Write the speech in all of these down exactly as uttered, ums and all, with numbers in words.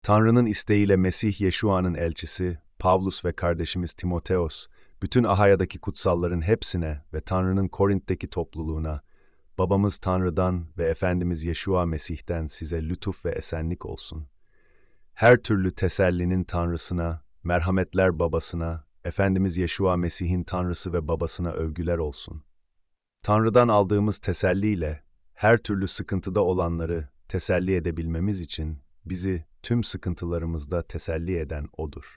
Tanrı'nın isteğiyle Mesih Yeşua'nın elçisi, Pavlus ve kardeşimiz Timoteos, bütün Ahaya'daki kutsalların hepsine ve Tanrı'nın Korint'teki topluluğuna, babamız Tanrı'dan ve Efendimiz Yeşua Mesih'ten size lütuf ve esenlik olsun. Her türlü tesellinin Tanrısına, merhametler babasına, Efendimiz Yeşua Mesih'in Tanrısı ve babasına övgüler olsun. Tanrı'dan aldığımız teselliyle, her türlü sıkıntıda olanları teselli edebilmemiz için, bizi tüm sıkıntılarımızda teselli eden O'dur.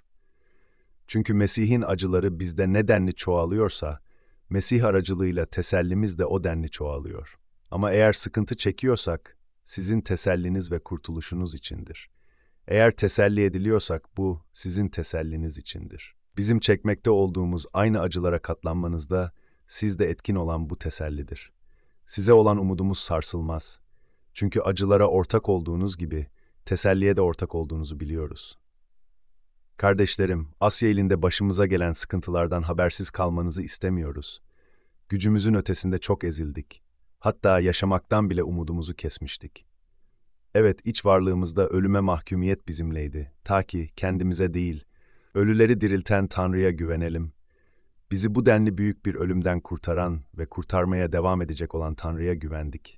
Çünkü Mesih'in acıları bizde ne denli çoğalıyorsa, Mesih aracılığıyla tesellimiz de o denli çoğalıyor. Ama eğer sıkıntı çekiyorsak, sizin teselliniz ve kurtuluşunuz içindir. Eğer teselli ediliyorsak bu sizin teselliniz içindir. Bizim çekmekte olduğumuz aynı acılara katlanmanızda sizde etkin olan bu tesellidir. Size olan umudumuz sarsılmaz. Çünkü acılara ortak olduğunuz gibi teselliye de ortak olduğunuzu biliyoruz. Kardeşlerim, Asya ilinde başımıza gelen sıkıntılardan habersiz kalmanızı istemiyoruz. Gücümüzün ötesinde çok ezildik. Hatta yaşamaktan bile umudumuzu kesmiştik. Evet, iç varlığımızda ölüme mahkumiyet bizimleydi. Ta ki kendimize değil, ölüleri dirilten Tanrı'ya güvenelim. Bizi bu denli büyük bir ölümden kurtaran ve kurtarmaya devam edecek olan Tanrı'ya güvendik.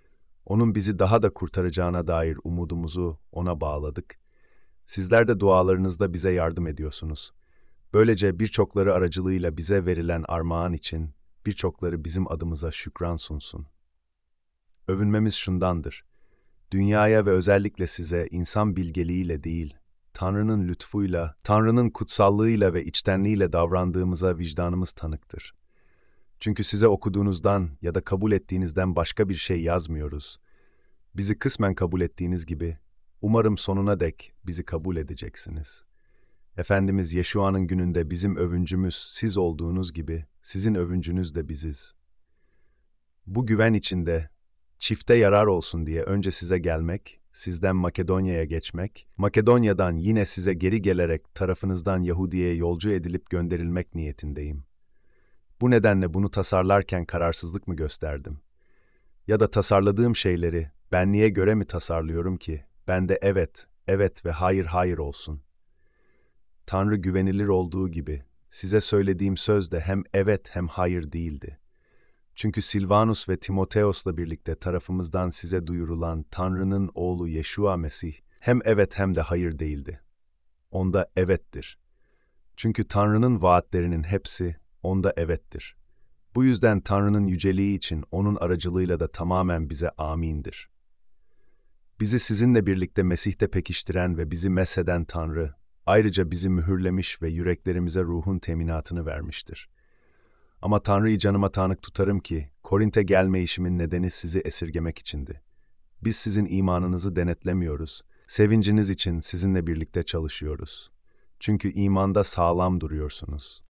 Onun bizi daha da kurtaracağına dair umudumuzu O'na bağladık. Sizler de dualarınızda bize yardım ediyorsunuz. Böylece birçokları aracılığıyla bize verilen armağan için birçokları bizim adımıza şükran sunsun. Övünmemiz şundandır: dünyaya ve özellikle size insan bilgeliğiyle değil, Tanrı'nın lütfuyla, Tanrı'nın kutsallığıyla ve içtenliğiyle davrandığımıza vicdanımız tanıktır. Çünkü size okuduğunuzdan ya da kabul ettiğinizden başka bir şey yazmıyoruz. Bizi kısmen kabul ettiğiniz gibi, umarım sonuna dek bizi kabul edeceksiniz. Efendimiz Yeşua'nın gününde bizim övüncümüz siz olduğunuz gibi, sizin övüncünüz de biziz. Bu güven içinde, çifte yarar olsun diye önce size gelmek, sizden Makedonya'ya geçmek, Makedonya'dan yine size geri gelerek tarafınızdan Yahudi'ye yolcu edilip gönderilmek niyetindeyim. Bu nedenle bunu tasarlarken kararsızlık mı gösterdim? Ya da tasarladığım şeyleri benliğe göre mi tasarlıyorum ki, bende evet, evet ve hayır hayır olsun? Tanrı güvenilir olduğu gibi, size söylediğim söz de hem evet hem hayır değildi. Çünkü Silvanus ve Timoteos'la birlikte tarafımızdan size duyurulan Tanrı'nın oğlu Yeşua Mesih, hem evet hem de hayır değildi. Onda evettir. Çünkü Tanrı'nın vaatlerinin hepsi onda evettir. Bu yüzden Tanrı'nın yüceliği için onun aracılığıyla da tamamen bize amindir. Bizi sizinle birlikte Mesih'te pekiştiren ve bizi mesheden Tanrı, ayrıca bizi mühürlemiş ve yüreklerimize ruhun teminatını vermiştir. Ama Tanrı'yı canıma tanık tutarım ki, Korint'e gelme işimin nedeni sizi esirgemek içindi. Biz sizin imanınızı denetlemiyoruz, sevinciniz için sizinle birlikte çalışıyoruz. Çünkü imanda sağlam duruyorsunuz.